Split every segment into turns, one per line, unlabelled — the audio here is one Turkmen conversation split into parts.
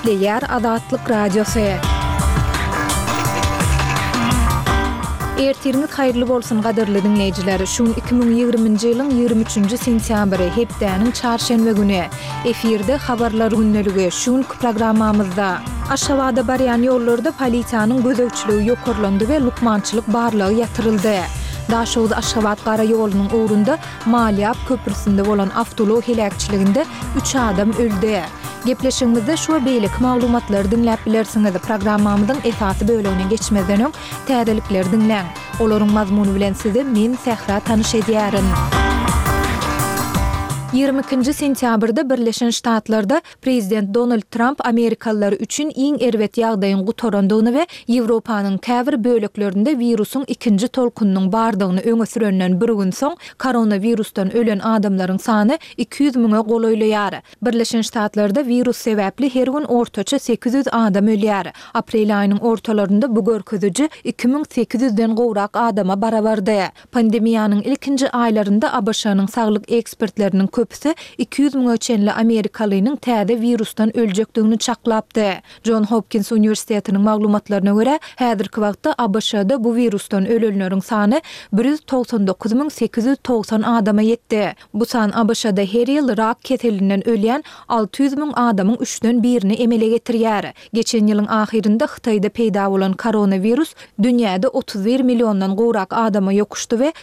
Gepleyer Azatlyk Radiosu. Ertiriniz hayırlı bolsun gaderli dinleyijiler. Şu 2020-nji ýylyň 23-nji sentýabry hepdäniň çarşembe güni efirde habarlar günneligi şu programmamyzda Aşgabatda barýan ýollarda polisiýanyň gözegçiligi ýokarlandy we lukmançylyk barlygy ýatyryldy. Daşowda Aşgabat gara ýolunyň ugrunda Maliýap köprüsinde bolan awtolog helakçyliginde 3 adam öldi. Gepleşigimizde şu beýlik maglumatlary dinläp bilersiňiz. Programmamyzyň esasy bölümine geçmeden öň täzelikleri dinläň. Olaryň mazmuny bilen sizi men Sehra tanyş edýärin. 22-nji sentýabrda Birleşen Ştatlarda Prezident Donald Trump Amerikalılar üçin iň erwet ýagdaýyň gutarandygyny we Ýewropanyň käbir böleklerinde virusyň ikinji tolkunynyň bardygyny öňe sürenden bir gün soň koronavirusdan ölen adamlaryň sany 200 000-e golaýlaýar. Birleşen Ştatlarda virus sebäpli her gün ortaça 800 adam ölýär. Aprel aýynyň ortalarynda bu görkeziji 2800-den gowrak adama barabardy. Pandemiýanyň ilkinji aýlarynda ABŞ-nyň saglyk ekspertleriniň köpüsi 200 000 ölçenli Amerikalynyň täze virusdan öljekdigini çaklapdy. John Hopkins Universitetiniň maglumatlaryna görä, häzirki wagtda ABŞ-da bu virusdan ölenleriň sany 199 adama ýetdi. Bu san ABC-da her ýyl rak keselinden ölýän 600 000 adamyň 3den birini emele getirýär. Geçen ýylyň ahirinde Hytaýda peýda bolan koronavirus dünýäde 31 milliondan gowrak adama ýokuşdy we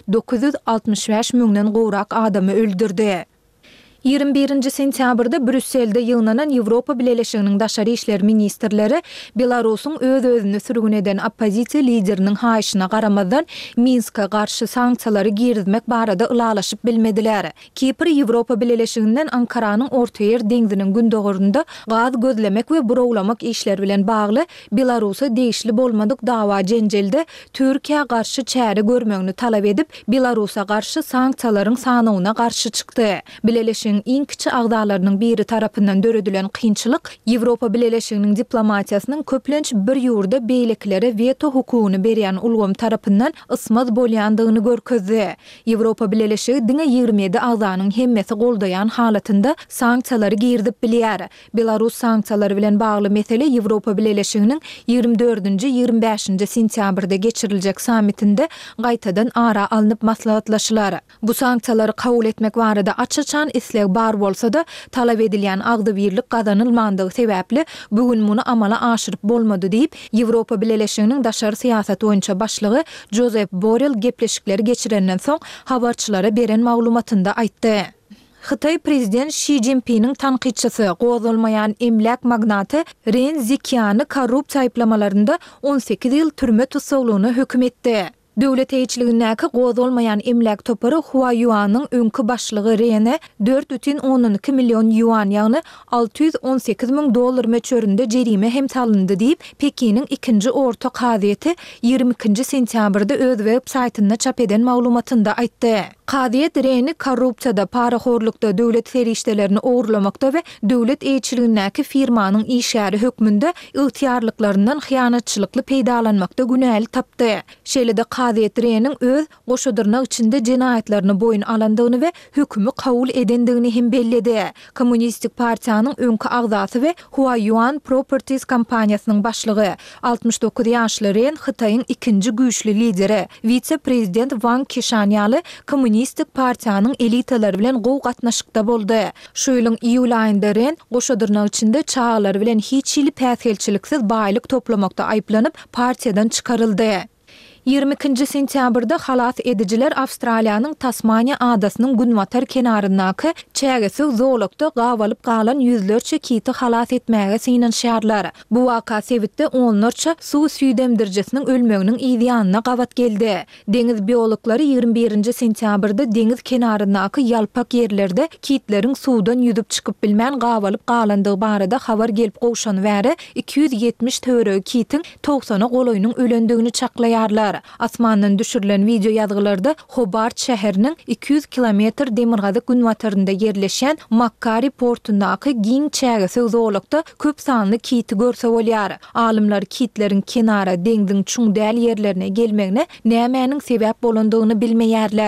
965 000-den gowrak adamy öldürdi. 21-nji sentýabrda Brüsselde ýygnanan Ýewropa Birleşiginiň daşary işler ministrleri Belarusyň öz-özüni sürgün eden oppozisiýa lideriniň haýyşyna garamazdan Minska garşy sanksiýalary girizmek barada ulalaşyp bilmediler. Kipr Ýewropa Birleşiginden Ankaranyň Orta Ýer deňziniň gündogurunda gaz gözlemek we burawlamak işler bilen bagly Belarusy deýişli bolmadyk dawa jenjelde Türkiýe garşy çäre görmegini talap edip Belarusa garşy sanksiýalaryň sanawyna garşy çykdy. Iň kiçi agdalarynyň biri tarapyndan döredilen kynçylyk Ýewropa Birleşiginiň diplomatiýasynyň köplenç bir ýurda beýleklere veto hukugyny berýän ulgam tarapyndan ysmaz bolýandygyny görkezdi. Ýewropa Birleşigi diňe 27 agdanyň hemmesi goldaýan halatynda sanksiýalary girdip bilýär. Belarus sanksiýalary bilen bagly mesele Ýewropa Birleşiginiň 24-nji 25-nji sentýabrda geçiriljek sammitinde gaýtadan ara alınıp maslahatlaşylar. Bu sanksiýalary kabul etmek barada açyçan isleg bar bolsa da talap edilýän agdy birlik gazanylmandygy sebäpli bugün muny amala aşyryp bolmady diýip Ýewropa Birleşiginiň daşary syýasat boýunça başlygy Josep Borrell gepleşikleri geçirenden soň habarçylara beren maglumatynda aýtdy. Hytaý prezident Xi Jinping'in tanqidçisi, gozulmayan emlak magnati Ren Zikiany korrupsiýa aýplamalarynda 18 ýyl türme tutsagylygyny hökm etdi. Döwlet eýçiligindäki gozulmayan emlak topary Huayuanyň öňkü başlygy Ren'e 4,12 million yuan ýagny $618 000 möçberinde jerime hem salyndy diýip Pekiniň ikinji orta kaziýeti 22-nji sentýabrda öz web saýtynda çap eden maglumatynda aýtdy. Kaziýet Ren'i korrupsiýada, paraxorlukda, döwlet serişdelerini ogurlamakda we döwlet eýçiligindäki firmanyň işgäri hökmünde ygtyýarlyklaryndan hyýanatçylykly peýdalanmakda günäli tapdy. Şeýle-de kaziýet Ren'iň öz goşadyrnak içinde jenaýatlaryny boyun alandygyny we hökümü kabul edendigini hem belledi. Kommunistik partiýanyň öňkü agzasy we Huayuan Properties kompaniýasynyň başlygy 69 ýaşly Ren Hytaýyň ikinji güýçli lideri, vice-prezident Wang Qishan ýaly Kommunistik partiýanyň elitalary bilen gow gatnaşykda boldy. Şu ýylyň iýul aýynda Ren goşadyrnak içinde çağlar bilen hiç ýyly päsgelçiliksiz baýlyk toplamakda aýplanyp partiýadan çykaryldy. 22-nji sentýabrda halas edijiler Awstraliýanyň Tasmania adasynyň Günwater kenaryndaky çägesi zoologda gawalyp galan ýüzlerçe kiti halas etmäge synanşýarlar. Bu waka sebitde onlarça suw süýdemdirjesiniň ölmeginiň ýa-da gawat geldi. Deňiz biologlary 21-nji sentýabrda deňiz kenaryndaky ýalpak ýerlerde kitleriň suwdan ýüzüp çykyp bilmän gawalyp galandygy barada habar gelip gowşan wäre 270 töregi kitin 90-a goloýunyň ölendigini çaklaýarlar. Asmandan düşürülen video ýazgylarda Hobart şäheriniň 200 kilometr demirgazyk günwatarynda ýerleşen Macquarie portundaky giň çägesi zoologda köp sanly kiti görse bolýar. Alymlar kitleriň kenara deňdiň çuň däl ýerlerine gelmegine nämäniň sebäp bolandygyny bilmeýärler.